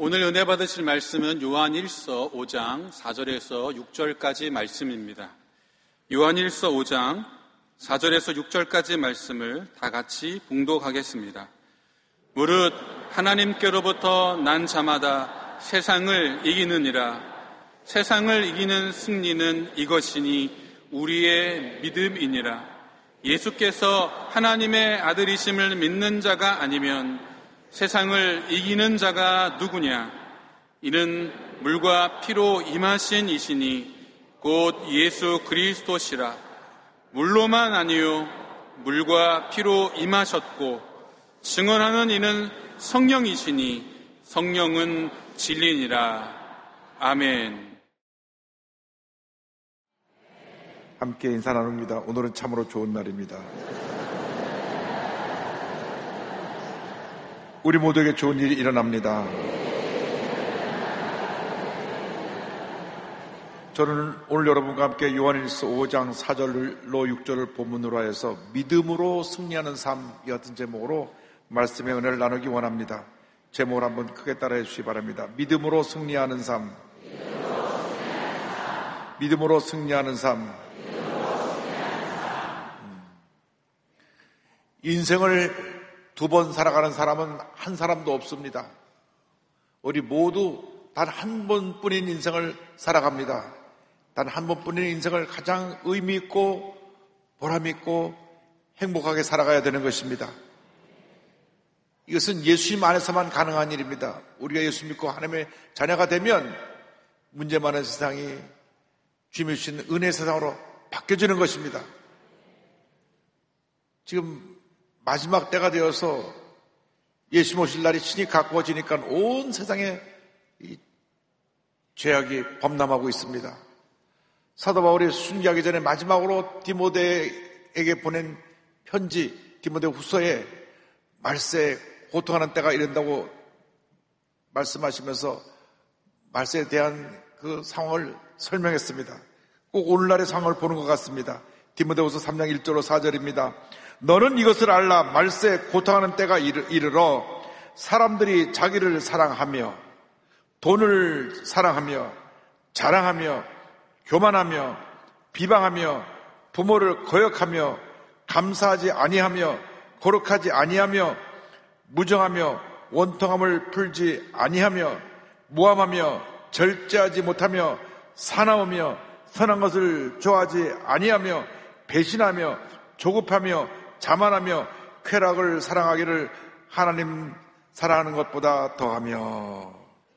오늘 은혜 받으실 말씀은 요한 1서 5장 4절에서 6절까지 말씀입니다. 요한 1서 5장 4절에서 6절까지 말씀을 다 같이 봉독하겠습니다. 무릇 하나님께로부터 난 자마다 세상을 이기느니라. 세상을 이기는 승리는 이것이니 우리의 믿음이니라. 예수께서 하나님의 아들이심을 믿는 자가 아니면 세상을 이기는 자가 누구냐? 이는 물과 피로 임하신 이시니 곧 예수 그리스도시라. 물로만 아니요 물과 피로 임하셨고 증언하는 이는 성령이시니 성령은 진리니라. 아멘. 함께 인사 나눕니다. 오늘은 참으로 좋은 날입니다. 우리 모두에게 좋은 일이 일어납니다. 저는 오늘 여러분과 함께 요한일서 5장 4절로 6절을 본문으로 해서 믿음으로 승리하는 삶이 같은 제목으로 말씀의 은혜를 나누기 원합니다. 제목을 한번 크게 따라해 주시기 바랍니다. 믿음으로 승리하는 삶. 믿음으로 승리하는 삶. 인생을 두 번 살아가는 사람은 한 사람도 없습니다. 우리 모두 단 한 번뿐인 인생을 살아갑니다. 단 한 번뿐인 인생을 가장 의미 있고 보람 있고 행복하게 살아가야 되는 것입니다. 이것은 예수님 안에서만 가능한 일입니다. 우리가 예수 믿고 하나님의 자녀가 되면 문제 많은 세상이 주님이 주신 은혜의 세상으로 바뀌어지는 것입니다. 지금 마지막 때가 되어서 예수 모실 날이 친히 가까워지니까 온 세상에 이 죄악이 범람하고 있습니다. 사도 바울이 순교하기 전에 마지막으로 디모데에게 보낸 편지 디모데 후서에 말세에 고통하는 때가 이른다고 말씀하시면서 말세에 대한 그 상황을 설명했습니다. 꼭 오늘날의 상황을 보는 것 같습니다. 디모데후서 3장 1절로 4절입니다. 너는 이것을 알라. 말세에 고통하는 때가 이르러 사람들이 자기를 사랑하며 돈을 사랑하며 자랑하며 교만하며 비방하며 부모를 거역하며 감사하지 아니하며 거룩하지 아니하며 무정하며 원통함을 풀지 아니하며 무함하며 절제하지 못하며 사나우며 선한 것을 좋아하지 아니하며 배신하며 조급하며 자만하며 쾌락을 사랑하기를 하나님 사랑하는 것보다 더하며.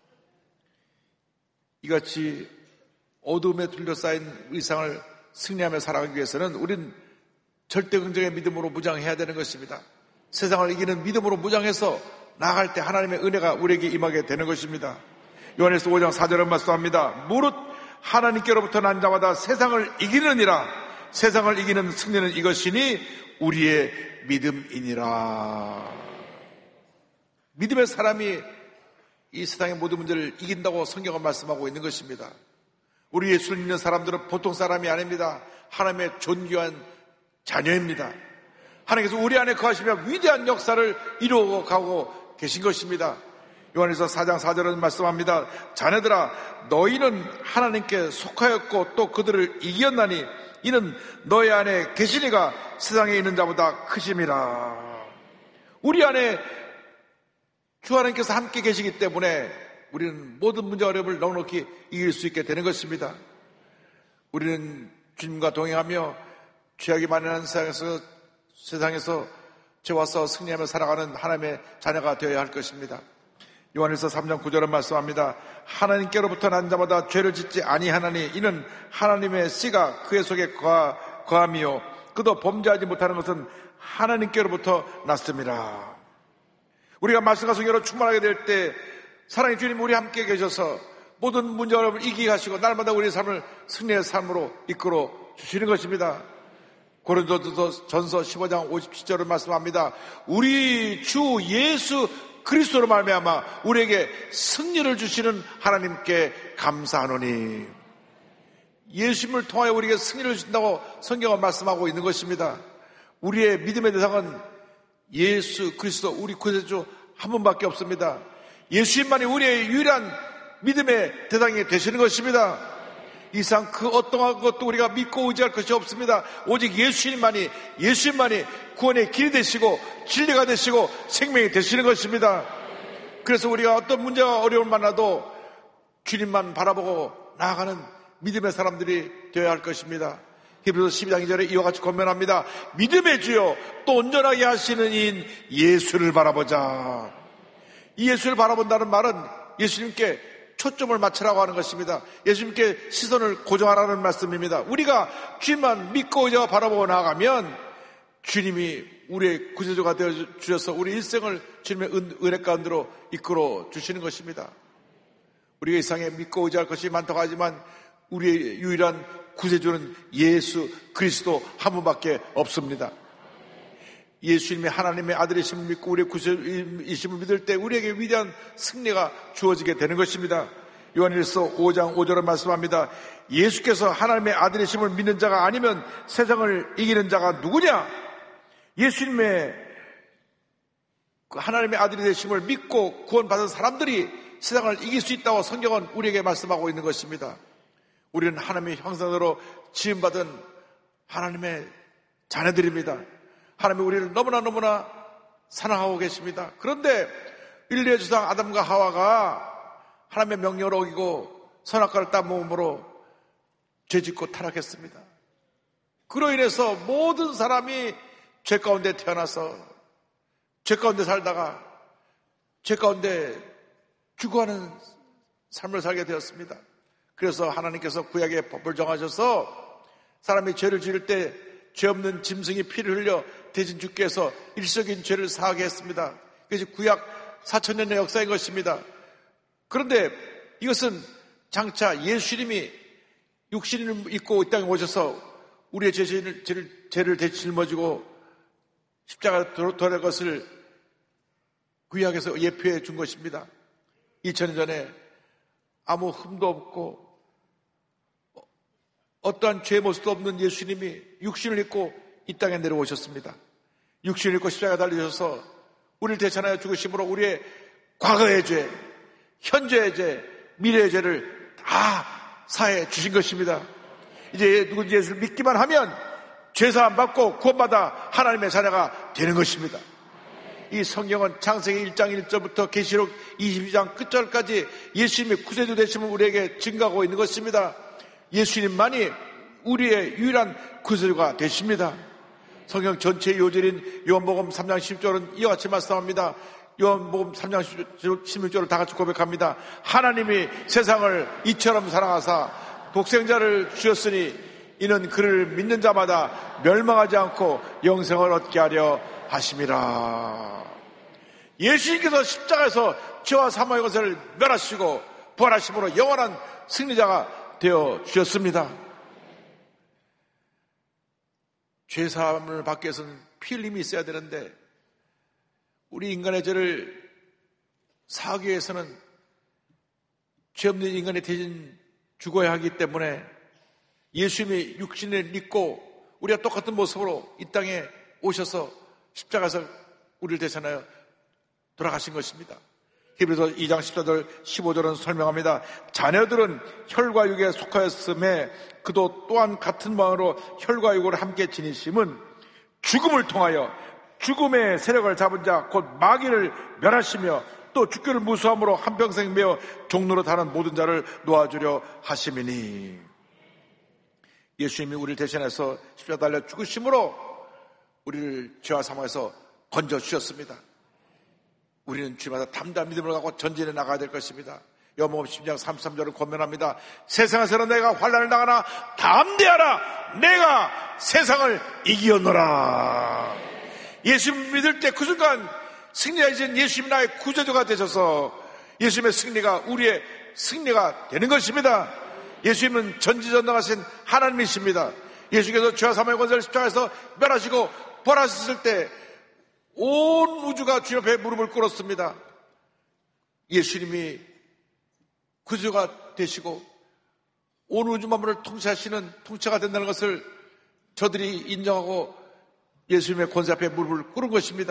이같이 어둠에 둘러싸인 의상을 승리하며 살아가기 위해서는 우린 절대 긍정의 믿음으로 무장해야 되는 것입니다. 세상을 이기는 믿음으로 무장해서 나아갈 때 하나님의 은혜가 우리에게 임하게 되는 것입니다. 요한일서 5장 4절은 말씀합니다. 무릇 하나님께로부터 난 자마다 세상을 이기느니라. 세상을 이기는 승리는 이것이니 우리의 믿음이니라. 믿음의 사람이 이 세상의 모든 문제를 이긴다고 성경은 말씀하고 있는 것입니다. 우리 예수를 믿는 사람들은 보통 사람이 아닙니다. 하나님의 존귀한 자녀입니다. 하나님께서 우리 안에 거하시며 위대한 역사를 이루어가고 계신 것입니다. 요한일서 4장 4절은 말씀합니다. 자녀들아, 너희는 하나님께 속하였고 또 그들을 이겼나니 이는 너희 안에 계시니가 세상에 있는 자보다 크심이라. 우리 안에 주 하나님께서 함께 계시기 때문에 우리는 모든 문제 어려움을 넉넉히 이길 수 있게 되는 것입니다. 우리는 주님과 동행하며 죄악이 만연한 세상에서 죄와서 승리하며 살아가는 하나님의 자녀가 되어야 할 것입니다. 요한일서 3장 9절은 말씀합니다. 하나님께로부터 난 자마다 죄를 짓지 아니하나니 이는 하나님의 씨가 그의 속에 거함이요 그도 범죄하지 못하는 것은 하나님께로부터 났습니다. 우리가 말씀과 성령으로 충만하게 될 때 사랑의 주님 우리 함께 계셔서 모든 문제 어려움을 이기게 하시고 날마다 우리의 삶을 승리의 삶으로 이끌어 주시는 것입니다. 고린도전서 15장 57절을 말씀합니다. 우리 주 예수 그리스도로 말미암아 우리에게 승리를 주시는 하나님께 감사하노니. 예수님을 통하여 우리에게 승리를 주신다고 성경은 말씀하고 있는 것입니다. 우리의 믿음의 대상은 예수 그리스도 우리 구세주 한 분밖에 없습니다. 예수님만이 우리의 유일한 믿음의 대상이 되시는 것입니다. 이상 그 어떠한 것도 우리가 믿고 의지할 것이 없습니다. 오직 예수님만이 구원의 길이 되시고 진리가 되시고 생명이 되시는 것입니다. 그래서 우리가 어떤 문제와 어려움을 만나도 주님만 바라보고 나아가는 믿음의 사람들이 되어야 할 것입니다. 히브리서 12장 2절에 이와 같이 권면합니다. 믿음의 주요 또 온전하게 하시는 이인 예수를 바라보자. 이 예수를 바라본다는 말은 예수님께 초점을 맞추라고 하는 것입니다. 예수님께 시선을 고정하라는 말씀입니다. 우리가 주님만 믿고 의지하고 바라보고 나아가면 주님이 우리의 구세주가 되어 주셔서 우리 일생을 주님의 은혜 가운데로 이끌어 주시는 것입니다. 우리가 이 세상에 믿고 의지할 것이 많다고 하지만 우리의 유일한 구세주는 예수 그리스도 한 분밖에 없습니다. 예수님이 하나님의 아들이심을 믿고 우리의 구세주이심을 믿을 때 우리에게 위대한 승리가 주어지게 되는 것입니다. 요한일서 5장 5절은 말씀합니다. 예수께서 하나님의 아들이심을 믿는 자가 아니면 세상을 이기는 자가 누구냐? 예수님의 하나님의 아들이 되심을 믿고 구원받은 사람들이 세상을 이길 수 있다고 성경은 우리에게 말씀하고 있는 것입니다. 우리는 하나님의 형상으로 지음받은 하나님의 자녀들입니다. 하나님이 우리를 너무나 사랑하고 계십니다. 그런데 인류의 조상 아담과 하와가 하나님의 명령을 어기고 선악과를 따먹음으로 죄짓고 타락했습니다. 그로 인해서 모든 사람이 죄 가운데 태어나서 죄 가운데 살다가 죄 가운데 죽어가는 삶을 살게 되었습니다. 그래서 하나님께서 구약의 법을 정하셔서 사람이 죄를 지을 때 죄 없는 짐승이 피를 흘려 대신 주께 해서 일시적인 죄를 사하게 했습니다. 그것이 구약 4000년의 역사인 것입니다. 그런데 이것은 장차 예수님이 육신을 입고 이 땅에 오셔서 우리의 죄를 대신 짊어지고 십자가에 돌아갈 것을 구약에서 예표해 준 것입니다. 2000년 전에 아무 흠도 없고 어떠한 죄의 모습도 없는 예수님이 육신을 입고 이 땅에 내려오셨습니다. 육신을 입고 십자가에 달리셔서 우리를 대신하여 죽으심으로 우리의 과거의 죄, 현재의 죄, 미래의 죄를 다 사해 주신 것입니다. 이제 누군지 예수를 믿기만 하면 죄사함 받고 구원받아 하나님의 자녀가 되는 것입니다. 이 성경은 창세기 1장 1절부터 계시록 22장 끝절까지 예수님의 구세주 되심을 우리에게 증거하고 있는 것입니다. 예수님만이 우리의 유일한 구세주가 되십니다. 성경 전체의 요절인 요한복음 3장 10절은 이와 같이 말씀합니다. 요한복음 3장 16절을 다 같이 고백합니다. 하나님이 세상을 이처럼 사랑하사 독생자를 주셨으니 이는 그를 믿는 자마다 멸망하지 않고 영생을 얻게 하려 하심이라. 예수님께서 십자가에서 죄와 사망의 것을 멸하시고 부활하심으로 영원한 승리자가 되어 주셨습니다. 죄사함을 받기 위해서는 피 흘림이 있어야 되는데 우리 인간의 죄를 사하기 위해서는 죄 없는 인간이 대신 죽어야 하기 때문에 예수님이 육신을 입고 우리가 똑같은 모습으로 이 땅에 오셔서 십자가에서 우리를 대신하여 돌아가신 것입니다. 히브리서 2장 14절 15절은 설명합니다. 자녀들은 혈과 육에 속하였음에 그도 또한 같은 마음으로 혈과 육을 함께 지니심은 죽음을 통하여 죽음의 세력을 잡은 자 곧 마귀를 멸하시며 또 죽기를 무수함으로 한평생 매어 종로로 다는 모든 자를 놓아주려 하심이니. 예수님이 우리를 대신해서 십자가 달려 죽으심으로 우리를 죄와 사망에서 건져주셨습니다. 우리는 주마다 담대한 믿음을 갖고 전진해 나가야 될 것입니다. 요한복음 10장 33절을 권면합니다. 세상에서는 내가 환난을 당하나 담대하라, 내가 세상을 이기었노라. 예수님 믿을 때 그 순간 승리하신 예수님 나의 구세주가 되셔서 예수님의 승리가 우리의 승리가 되는 것입니다. 예수님은 전지전능하신 하나님이십니다. 예수께서 죄와 사망의 권세를 십자가에서 멸하시고 부활하셨을 때 온 우주가 주님 앞에 무릎을 꿇었습니다. 예수님이 구세주가 되시고 온 우주 만물을 통치하시는 통치가 된다는 것을 저들이 인정하고 예수님의 권세 앞에 무릎을 꿇은 것입니다.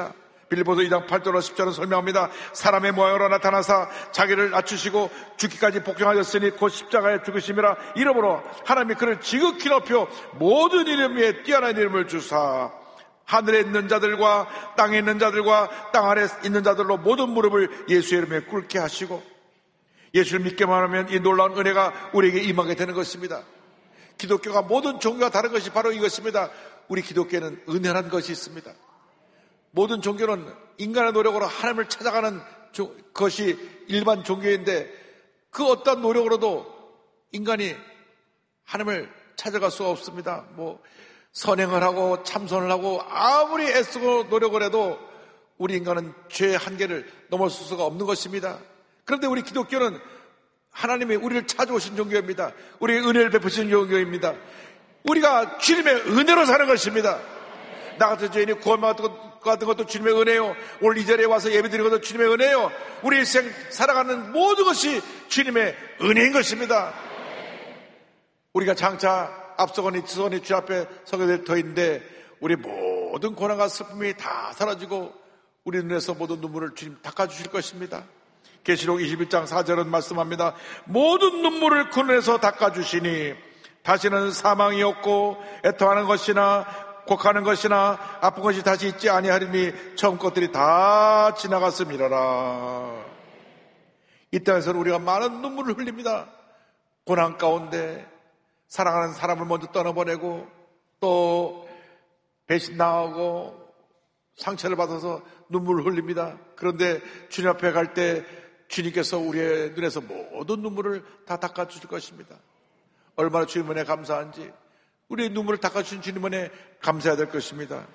빌립보서 2장 8절로 10절은 설명합니다. 사람의 모양으로 나타나사 자기를 낮추시고 죽기까지 복종하셨으니 곧 십자가에 죽으심이라. 이러므로 하나님이 그를 지극히 높여 모든 이름 위에 뛰어난 이름을 주사 하늘에 있는 자들과 땅에 있는 자들과 땅 아래 있는 자들로 모든 무릎을 예수의 이름에 꿇게 하시고, 예수를 믿기만 하면 이 놀라운 은혜가 우리에게 임하게 되는 것입니다. 기독교가 모든 종교와 다른 것이 바로 이것입니다. 우리 기독교에는 은혜라는 것이 있습니다. 모든 종교는 인간의 노력으로 하나님을 찾아가는 것이 일반 종교인데, 그 어떤 노력으로도 인간이 하나님을 찾아갈 수가 없습니다. 선행을 하고 참선을 하고 아무리 애쓰고 노력을 해도 우리 인간은 죄의 한계를 넘어설 수가 없는 것입니다. 그런데 우리 기독교는 하나님이 우리를 찾아오신 종교입니다. 우리에게 은혜를 베푸신 종교입니다. 우리가 주님의 은혜로 사는 것입니다. 나 같은 죄인이 구원받은 것도 주님의 은혜요, 오늘 이 자리에 와서 예배드리는 것도 주님의 은혜요, 우리 일생 살아가는 모든 것이 주님의 은혜인 것입니다. 우리가 장차 앞서거니 뒤서거니 주 앞에 서게 될 터인데, 우리 모든 고난과 슬픔이 다 사라지고 우리 눈에서 모든 눈물을 주님 닦아주실 것입니다. 계시록 21장 4절은 말씀합니다. 모든 눈물을 그 눈에서 닦아주시니 다시는 사망이 없고 애통하는 것이나 곡하는 것이나 아픈 것이 다시 있지 아니하리니 처음 것들이 다 지나갔음이라라. 이 땅에서는 우리가 많은 눈물을 흘립니다. 고난 가운데 사랑하는 사람을 먼저 떠나보내고 또 배신당하고 상처를 받아서 눈물을 흘립니다. 그런데 주님 앞에 갈 때 주님께서 우리의 눈에서 모든 눈물을 다 닦아주실 것입니다. 얼마나 주님 은혜 감사한지 우리의 눈물을 닦아주신 주님 은혜 감사해야 될 것입니다.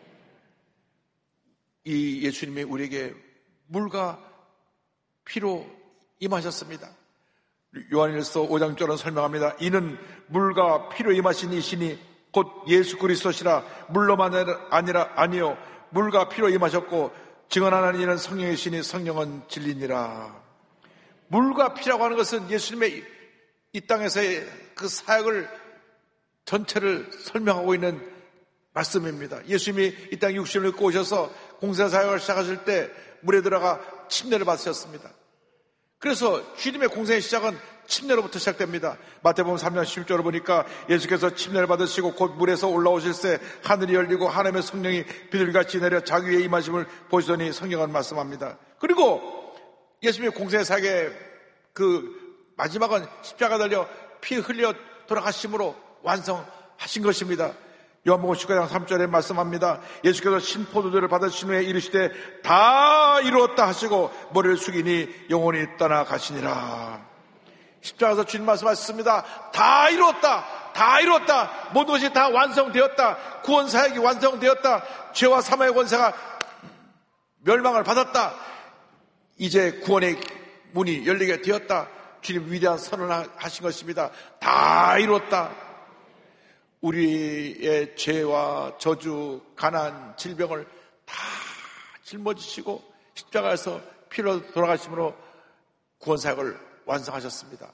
이 예수님이 우리에게 물과 피로 임하셨습니다. 요한일서 5장 절은 설명합니다. 이는 물과 피로 임하신 이시니 곧 예수 그리스도시라. 물로만 아니요 물과 피로 임하셨고 증언하는 이는 성령이시니 성령은 진리니라. 물과 피라고 하는 것은 예수님의 이 땅에서의 그 사역을 전체를 설명하고 있는 말씀입니다. 예수님이 이 땅에 육신을 입고 오셔서 공사 사역을 시작하실 때 물에 들어가 침례를 받으셨습니다. 그래서 주님의 공생의 시작은 침례로부터 시작됩니다. 마태복음 3장 11절을 보니까 예수께서 침례를 받으시고 곧 물에서 올라오실새 하늘이 열리고 하나님의 성령이 비둘기같이 내려 자기 위에 임하심을 보시더니 성경은 말씀합니다. 그리고 예수님의 공생의 사역의 그 마지막은 십자가 달려 피 흘려 돌아가심으로 완성하신 것입니다. 요한복음 19장 3절에 말씀합니다. 예수께서 신포도주를 받으신 후에 이르시되 다 이루었다 하시고 머리를 숙이니 영혼이 떠나가시니라. 십자가에서 주님 말씀하셨습니다. 다 이루었다, 다 이루었다, 모든 것이 다 완성되었다, 구원사역이 완성되었다, 죄와 사망의 권세가 멸망을 받았다, 이제 구원의 문이 열리게 되었다. 주님 위대한 선언을 하신 것입니다. 다 이루었다. 우리의 죄와 저주, 가난, 질병을 다 짊어지시고 십자가에서 피로 돌아가심으로 구원사역을 완성하셨습니다.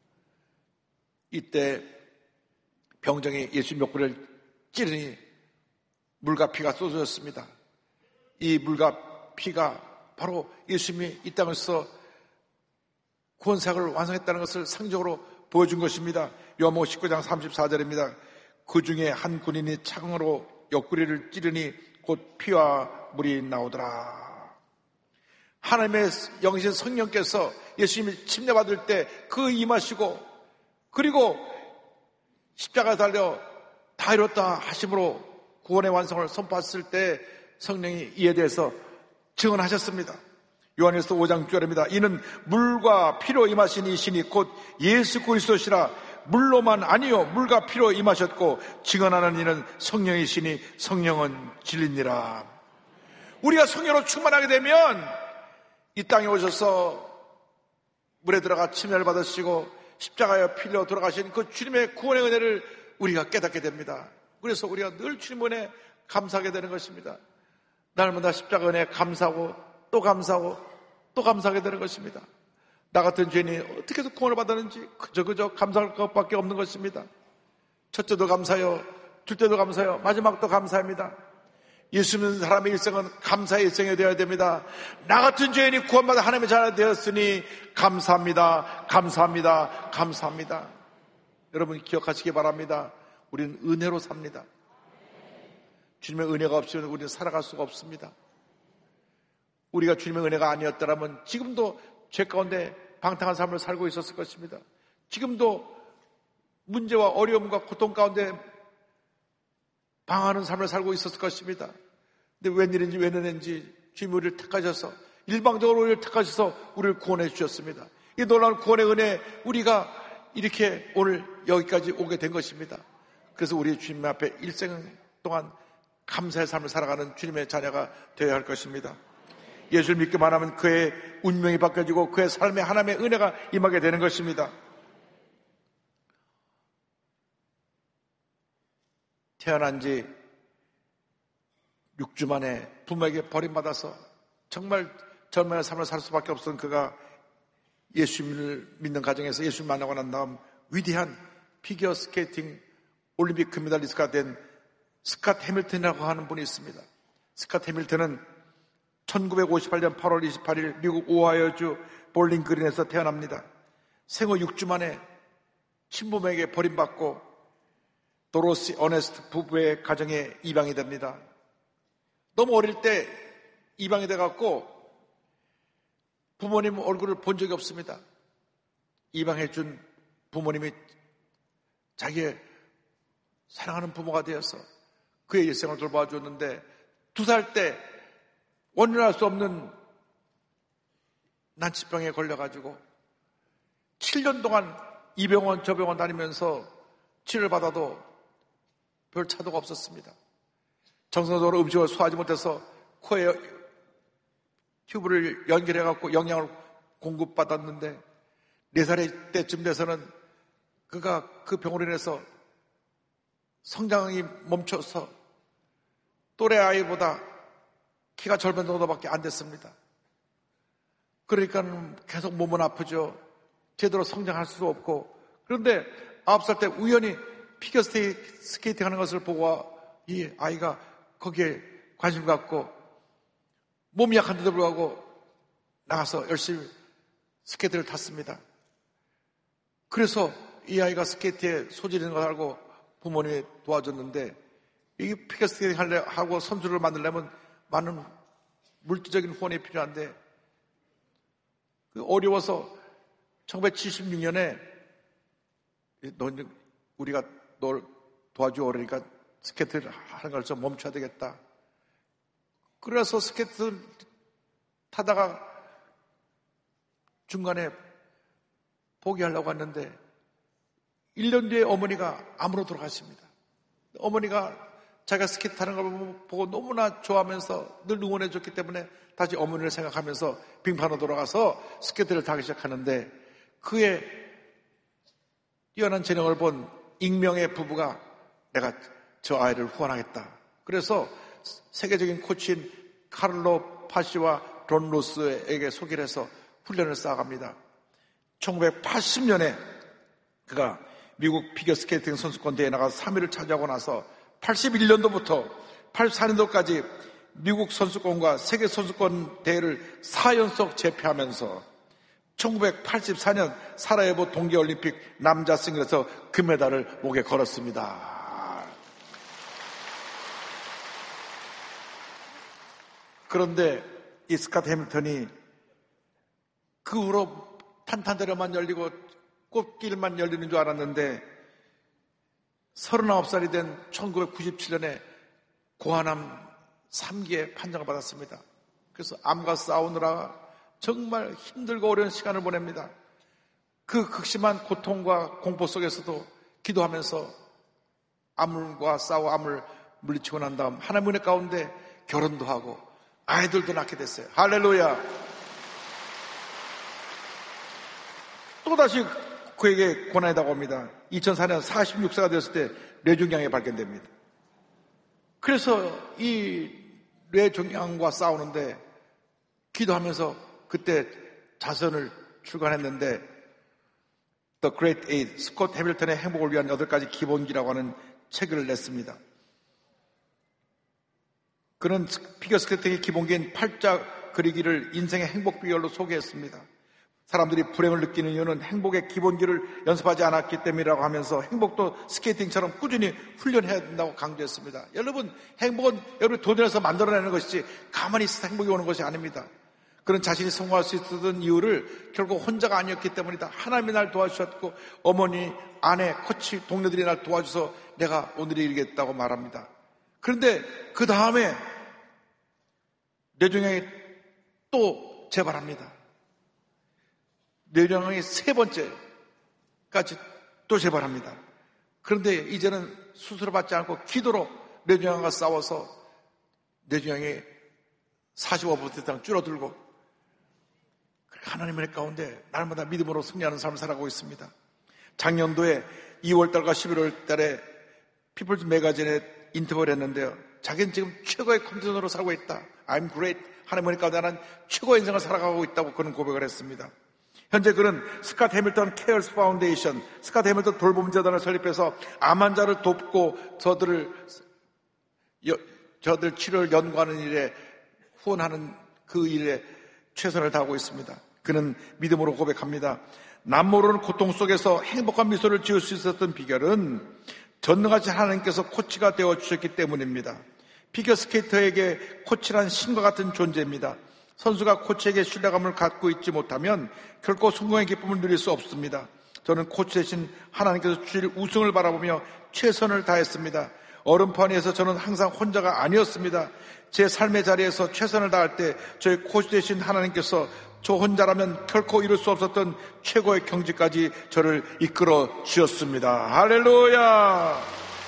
이때 병정이 예수님 옆구리를 찌르니 물과 피가 쏟아졌습니다. 이 물과 피가 바로 예수님이 이 땅에서 구원사역을 완성했다는 것을 상징적으로 보여준 것입니다. 요한복음 19장 34절입니다. 그 중에 한 군인이 창으로 옆구리를 찌르니 곧 피와 물이 나오더라. 하나님의 영이신 성령께서 예수님이 침례받을 때 그 임하시고, 그리고 십자가에 달려 다 이뤘다 하심으로 구원의 완성을 선포했을 때 성령이 이에 대해서 증언하셨습니다. 요한일서 5장 6절입니다. 이는 물과 피로 임하신 이신이 곧 예수 그리스도시라. 물로만 아니요 물과 피로 임하셨고 증언하는 이는 성령이시니 성령은 진리니라. 우리가 성령으로 충만하게 되면 이 땅에 오셔서 물에 들어가 침례를 받으시고 십자가에 피려 돌아가신 그 주님의 구원의 은혜를 우리가 깨닫게 됩니다. 그래서 우리가 늘 주님 은혜 감사하게 되는 것입니다. 날마다 십자가 은혜 감사하고 또 감사하고 또 감사하게 되는 것입니다. 나 같은 죄인이 어떻게 해서 구원을 받았는지 그저 감사할 것밖에 없는 것입니다. 첫째도 감사해요, 둘째도 감사해요, 마지막도 감사합니다. 예수 믿는 사람의 일생은 감사의 일생이 되어야 됩니다. 나 같은 죄인이 구원받아 하나님의 자녀가 되었으니 감사합니다. 감사합니다. 감사합니다. 여러분 기억하시기 바랍니다. 우리는 은혜로 삽니다. 주님의 은혜가 없으면 우리는 살아갈 수가 없습니다. 우리가 주님의 은혜가 아니었더라면 지금도 죄 가운데 방탕한 삶을 살고 있었을 것입니다. 지금도 문제와 어려움과 고통 가운데 방황하는 삶을 살고 있었을 것입니다. 근데 웬일인지 웬은인지 주님이 우리를 택하셔서 일방적으로 우리를 택하셔서 우리를 구원해 주셨습니다. 이 놀라운 구원의 은혜 우리가 이렇게 오늘 여기까지 오게 된 것입니다. 그래서 우리 주님 앞에 일생 동안 감사의 삶을 살아가는 주님의 자녀가 되어야 할 것입니다. 예수를 믿기만 하면 그의 운명이 바뀌어지고 그의 삶에 하나님의 은혜가 임하게 되는 것입니다. 태어난 지 6주 만에 부모에게 버림받아서 정말 젊은 삶을 살 수밖에 없었던 그가 예수님을 믿는 가정에서 예수님을 만나고 난 다음 위대한 피겨 스케이팅 올림픽 금메달리스트가 된 스캇 해밀턴이라고 하는 분이 있습니다. 스캇 해밀턴은 1958년 8월 28일 미국 오하이오주 볼링 그린에서 태어납니다. 생후 6주 만에 친부모에게 버림받고 도로시 어네스트 부부의 가정에 입양이 됩니다. 너무 어릴 때 입양이 돼갖고 부모님 얼굴을 본 적이 없습니다. 입양해준 부모님이 자기의 사랑하는 부모가 되어서 그의 일생을 돌봐줬는데 2살 때 원인할 수 없는 난치병에 걸려가지고 7년 동안 이 병원 저 병원 다니면서 치료를 받아도 별 차도가 없었습니다. 정상적으로 음식을 소화하지 못해서 코에 튜브를 연결해갖고 영양을 공급받았는데 4살 때쯤 돼서는 그가 그 병으로 인해서 성장이 멈춰서 또래 아이보다 키가 절반 정도밖에 안 됐습니다. 그러니까 계속 몸은 아프죠. 제대로 성장할 수도 없고. 그런데 9살 때 우연히 피겨 스케이팅 하는 것을 보고 이 아이가 거기에 관심 갖고 몸이 약한데도 불구하고 나가서 열심히 스케이트를 탔습니다. 그래서 이 아이가 스케이트에 소질이 있는 걸 알고 부모님이 도와줬는데 이 피겨 스케이팅 하고 선수를 만들려면 많은 물질적인 후원이 필요한데 어려워서 1976년에 우리가 널 도와줘 그러니까 스케이트를 하는 걸 좀 멈춰야 되겠다. 그래서 스케이트 타다가 중간에 포기하려고 했는데 1년 뒤에 어머니가 암으로 돌아가십니다. 어머니가 자기가 스케이트 타는 걸 보고 너무나 좋아하면서 늘 응원해 줬기 때문에 다시 어머니를 생각하면서 빙판으로 돌아가서 스케이트를 타기 시작하는데 그의 뛰어난 재능을 본 익명의 부부가 내가 저 아이를 후원하겠다. 그래서 세계적인 코치인 카를로 파시와 론 로스에게 소개를 해서 훈련을 쌓아갑니다. 1980년에 그가 미국 피겨스케이팅 선수권 대회에 나가서 3위를 차지하고 나서 81년도부터 84년도까지 미국 선수권과 세계 선수권 대회를 4연속 제패하면서 1984년 사라예보 동계올림픽 남자 싱글에서 금메달을 목에 걸었습니다. 그런데 이 스캇 해밀턴이 그 후로 탄탄대로만 열리고 꽃길만 열리는 줄 알았는데 39살이 된 1997년에 고환암 3기에 판정을 받았습니다. 그래서 암과 싸우느라 정말 힘들고 어려운 시간을 보냅니다. 그 극심한 고통과 공포 속에서도 기도하면서 암과 싸워 암을 물리치고 난 다음 하나님의 은혜 가운데 결혼도 하고 아이들도 낳게 됐어요. 할렐루야. 또다시 그에게 고난이 다가옵니다. 2004년 46세가 되었을 때 뇌종양이 발견됩니다. 그래서 이 뇌종양과 싸우는데 기도하면서 그때 자선을 출간했는데 The Great Eight, 스콧 해밀턴의 행복을 위한 8가지 기본기라고 하는 책을 냈습니다. 그는 피겨스케이팅의 기본기인 팔자 그리기를 인생의 행복 비결로 소개했습니다. 사람들이 불행을 느끼는 이유는 행복의 기본기를 연습하지 않았기 때문이라고 하면서 행복도 스케이팅처럼 꾸준히 훈련해야 된다고 강조했습니다. 여러분, 행복은 여러분이 돈을 만들어내는 것이지 가만히 있어서 행복이 오는 것이 아닙니다. 그런 자신이 성공할 수 있었던 이유를 결국 혼자가 아니었기 때문이다. 하나님이 날 도와주셨고 어머니, 아내, 코치, 동료들이 날 도와줘서 내가 오늘에 이르겠다고 말합니다. 그런데 그 다음에 뇌종양이 또 재발합니다. 뇌종양이 세 번째까지 또 재발합니다. 그런데 이제는 수술을 받지 않고 기도로 뇌종양과 싸워서 뇌종양이 45% 이상 줄어들고 하나님의 은혜 가운데 날마다 믿음으로 승리하는 삶을 살아가고 있습니다. 작년도에 2월달과 11월달에 피플즈 매거진에 인터뷰를 했는데요. 자기는 지금 최고의 컨디션으로 살고 있다. I'm great. 하나님의 은혜 가운데 나는 최고의 인생을 살아가고 있다고 그는 고백을 했습니다. 현재 그는 스캇 해밀턴 케어스 파운데이션, 스캇 해밀턴 돌봄 재단을 설립해서 암 환자를 돕고 저들 치료를 연구하는 일에 후원하는 그 일에 최선을 다하고 있습니다. 그는 믿음으로 고백합니다. 남모르는 고통 속에서 행복한 미소를 지을 수 있었던 비결은 전능하신 하나님께서 코치가 되어주셨기 때문입니다. 피겨스케이터에게 코치란 신과 같은 존재입니다. 선수가 코치에게 신뢰감을 갖고 있지 못하면 결코 성공의 기쁨을 누릴 수 없습니다. 저는 코치 대신 하나님께서 주실 우승을 바라보며 최선을 다했습니다. 얼음판위에서 저는 항상 혼자가 아니었습니다. 제 삶의 자리에서 최선을 다할 때 저희 코치 대신 하나님께서 저 혼자라면 결코 이룰 수 없었던 최고의 경지까지 저를 이끌어 주셨습니다. 할렐루야!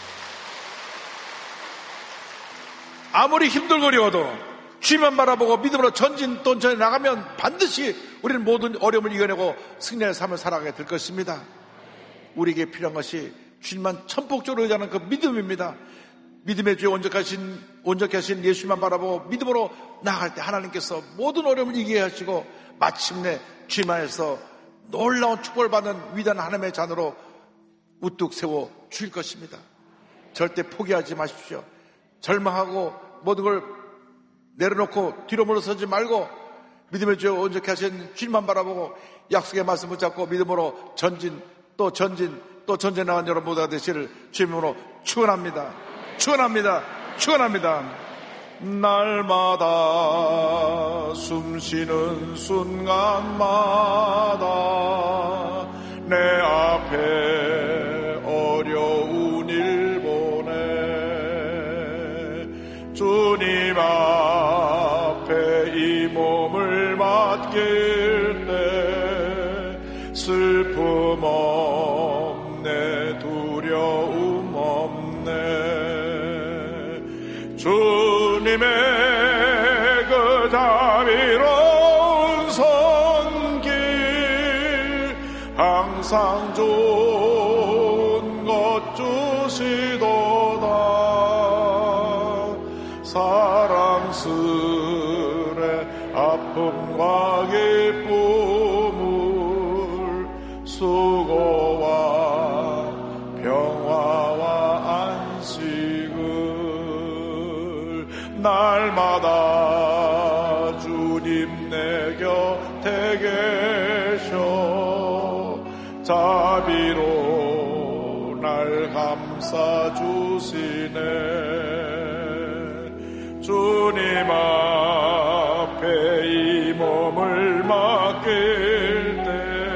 아무리 힘들고 어려워도 주님만 바라보고 믿음으로 전진 또 전에 나가면 반드시 우리는 모든 어려움을 이겨내고 승리의 삶을 살아가게 될 것입니다. 우리에게 필요한 것이 주님만 천폭적으로 의지하는 그 믿음입니다. 믿음의 주에 온전하신 예수만 바라보고 믿음으로 나아갈 때 하나님께서 모든 어려움을 이기게 하시고 마침내 주님 안에서 놀라운 축복을 받는 위대한 하나님의 자녀로 우뚝 세워 주실 것입니다. 절대 포기하지 마십시오. 절망하고 모든 걸 내려놓고 뒤로 물러서지 말고 믿음의 주에 온전케 하신 주님만 바라보고 약속의 말씀 붙잡고 믿음으로 전진 또 전진 또 전진 나간 여러분 모두가 되시를 주님으로 축원합니다. 축원합니다. 축원합니다. 날마다 숨쉬는 순간마다 내 앞에 어려운 일 보내 주님 앞에 이 몸을 맡길 때 슬픔 없네 두려움 없네 주님의 그 자비로운 손길 항상 좋은 것 주시도다 사랑스레 아픔과 기쁨을 수고와 평화와 안식을 날마다 주님 내 곁에 계셔 자비로 날 감싸 주시네 주님 앞에 이 몸을 맡길 때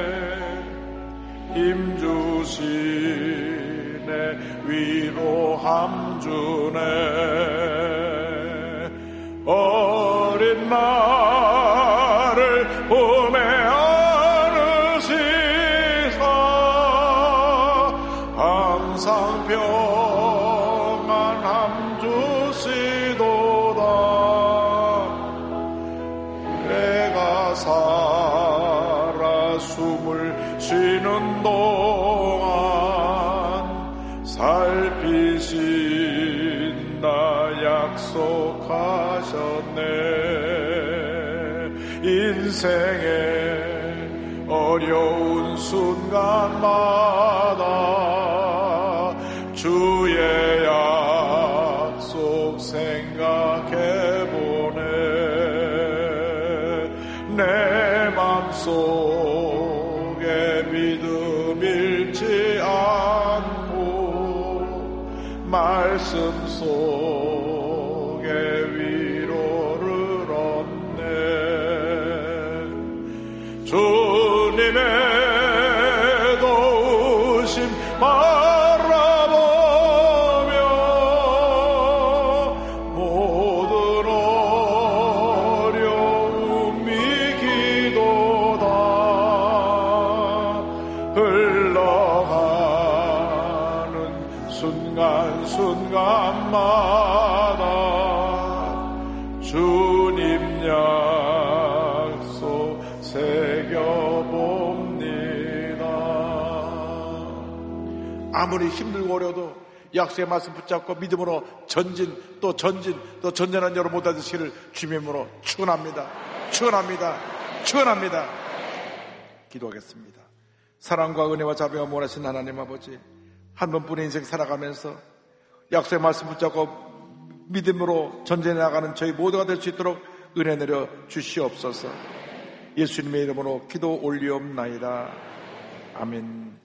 힘 주시네 위로함 주네 어린 나를 품에 안으시사 항상 평안함 주시도다 내가 살아 숨을 쉬는 동안 살피신다 약속하셨네 인생의 어려운 순간마다 주의 약속 생각해 말씀 속에 위로를 얻네. 주님의 도우심 바라보며 모든 어려움이 기도다. 흘러가는 순간순간마다 주님 약속 새겨봅니다. 아무리 힘들고 어려도 약속의 말씀 붙잡고 믿음으로 전진 또 전전한 여러분 모두 되시기를 주님으로 축원합니다. 기도하겠습니다. 사랑과 은혜와 자비가 원하신 하나님 아버지, 한 번뿐인 인생 살아가면서 약속의 말씀 붙잡고 믿음으로 전진해 나가는 저희 모두가 될 수 있도록 은혜 내려 주시옵소서. 예수님의 이름으로 기도 올리옵나이다. 아멘.